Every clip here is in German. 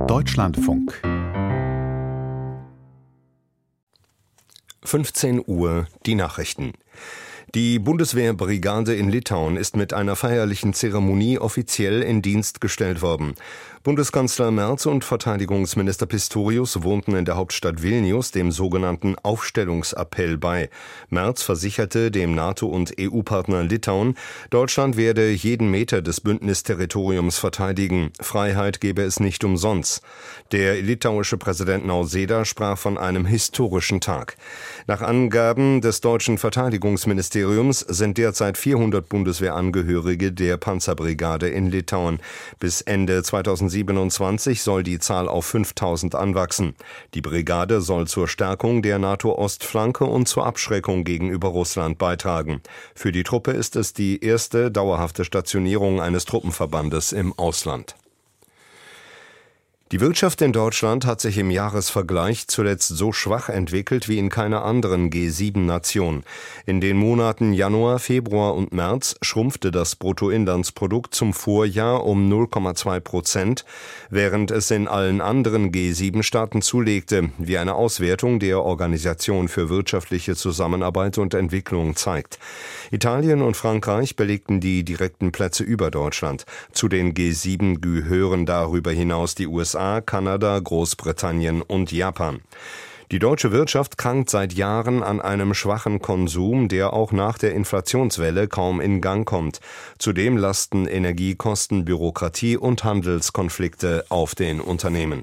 Deutschlandfunk 15 Uhr, die Nachrichten. Die Bundeswehrbrigade in Litauen ist mit einer feierlichen Zeremonie offiziell in Dienst gestellt worden. Bundeskanzler Merz und Verteidigungsminister Pistorius wohnten in der Hauptstadt Vilnius dem sogenannten Aufstellungsappell bei. Merz versicherte dem NATO- und EU-Partner Litauen, Deutschland werde jeden Meter des Bündnisterritoriums verteidigen. Freiheit gebe es nicht umsonst. Der litauische Präsident Nausėda sprach von einem historischen Tag. Nach Angaben des deutschen Verteidigungsministeriums sind derzeit 400 Bundeswehrangehörige der Panzerbrigade in Litauen. Bis Ende 2027 soll die Zahl auf 5000 anwachsen. Die Brigade soll zur Stärkung der NATO-Ostflanke und zur Abschreckung gegenüber Russland beitragen. Für die Truppe ist es die erste dauerhafte Stationierung eines Truppenverbandes im Ausland. Die Wirtschaft in Deutschland hat sich im Jahresvergleich zuletzt so schwach entwickelt wie in keiner anderen G7-Nation. In den Monaten Januar, Februar und März schrumpfte das Bruttoinlandsprodukt zum Vorjahr um 0,2%, während es in allen anderen G7-Staaten zulegte, wie eine Auswertung der Organisation für wirtschaftliche Zusammenarbeit und Entwicklung zeigt. Italien und Frankreich belegten die direkten Plätze über Deutschland. Zu den G7 gehören darüber hinaus die USA, Kanada, Großbritannien und Japan. Die deutsche Wirtschaft krankt seit Jahren an einem schwachen Konsum, der auch nach der Inflationswelle kaum in Gang kommt. Zudem lasten Energiekosten, Bürokratie und Handelskonflikte auf den Unternehmen.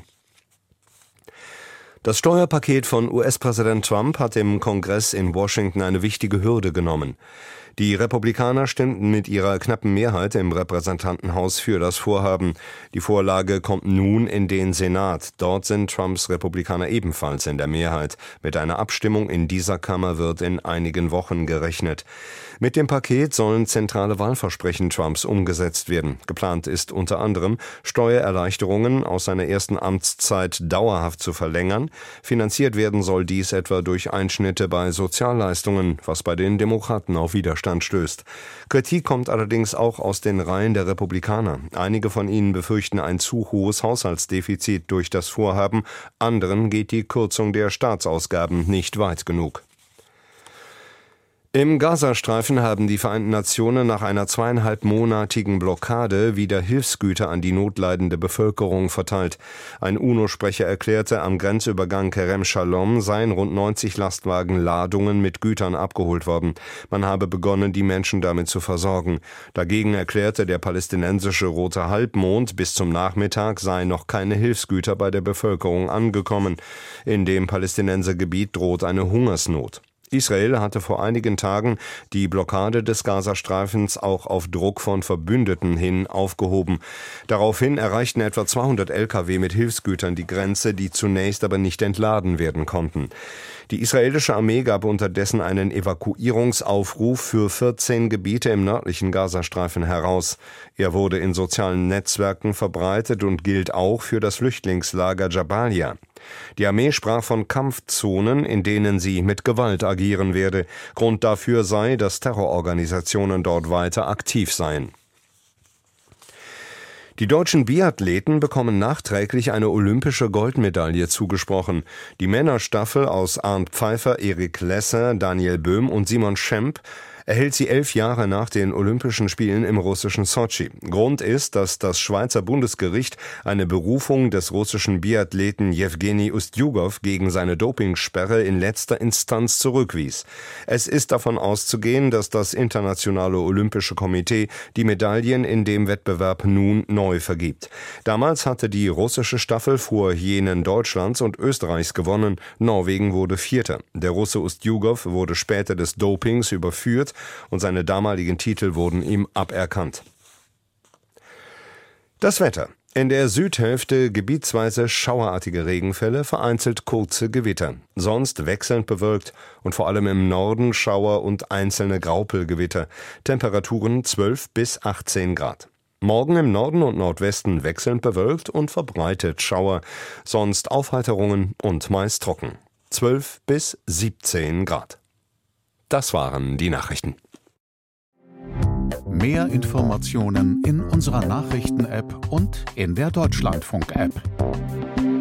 Das Steuerpaket von US-Präsident Trump hat im Kongress in Washington eine wichtige Hürde genommen. Die Republikaner stimmten mit ihrer knappen Mehrheit im Repräsentantenhaus für das Vorhaben. Die Vorlage kommt nun in den Senat. Dort sind Trumps Republikaner ebenfalls in der Mehrheit. Mit einer Abstimmung in dieser Kammer wird in einigen Wochen gerechnet. Mit dem Paket sollen zentrale Wahlversprechen Trumps umgesetzt werden. Geplant ist unter anderem, Steuererleichterungen aus seiner ersten Amtszeit dauerhaft zu verlängern. Finanziert werden soll dies etwa durch Einschnitte bei Sozialleistungen, was bei den Demokraten auf Widerstand stößt. Kritik kommt allerdings auch aus den Reihen der Republikaner. Einige von ihnen befürchten ein zu hohes Haushaltsdefizit durch das Vorhaben. Anderen geht die Kürzung der Staatsausgaben nicht weit genug. Im Gazastreifen haben die Vereinten Nationen nach einer 2,5-monatigen Blockade wieder Hilfsgüter an die notleidende Bevölkerung verteilt. Ein UNO-Sprecher erklärte, am Grenzübergang Kerem Shalom seien rund 90 Lastwagen Ladungen mit Gütern abgeholt worden. Man habe begonnen, die Menschen damit zu versorgen. Dagegen erklärte der palästinensische Rote Halbmond, bis zum Nachmittag seien noch keine Hilfsgüter bei der Bevölkerung angekommen. In dem Palästinensergebiet droht eine Hungersnot. Israel hatte vor einigen Tagen die Blockade des Gazastreifens auch auf Druck von Verbündeten hin aufgehoben. Daraufhin erreichten etwa 200 Lkw mit Hilfsgütern die Grenze, die zunächst aber nicht entladen werden konnten. Die israelische Armee gab unterdessen einen Evakuierungsaufruf für 14 Gebiete im nördlichen Gazastreifen heraus. Er wurde in sozialen Netzwerken verbreitet und gilt auch für das Flüchtlingslager Jabalia. Die Armee sprach von Kampfzonen, in denen sie mit Gewalt agieren werde. Grund dafür sei, dass Terrororganisationen dort weiter aktiv seien. Die deutschen Biathleten bekommen nachträglich eine olympische Goldmedaille zugesprochen. Die Männerstaffel aus Arndt Pfeiffer, Erik Lesser, Daniel Böhm und Simon Schemp erhält sie 11 Jahre nach den Olympischen Spielen im russischen Sotschi. Grund ist, dass das Schweizer Bundesgericht eine Berufung des russischen Biathleten Jewgeni Ustjugow gegen seine Dopingsperre in letzter Instanz zurückwies. Es ist davon auszugehen, dass das Internationale Olympische Komitee die Medaillen in dem Wettbewerb nun neu vergibt. Damals hatte die russische Staffel vor jenen Deutschlands und Österreichs gewonnen. Norwegen wurde Vierter. Der Russe Ustjugow wurde später des Dopings überführt und seine damaligen Titel wurden ihm aberkannt. Das Wetter. In der Südhälfte gebietsweise schauerartige Regenfälle, vereinzelt kurze Gewitter. Sonst wechselnd bewölkt und vor allem im Norden Schauer und einzelne Graupelgewitter. Temperaturen 12 bis 18 Grad. Morgen im Norden und Nordwesten wechselnd bewölkt und verbreitet Schauer. Sonst Aufheiterungen und meist trocken. 12 bis 17 Grad. Das waren die Nachrichten. Mehr Informationen in unserer Nachrichten-App und in der Deutschlandfunk-App.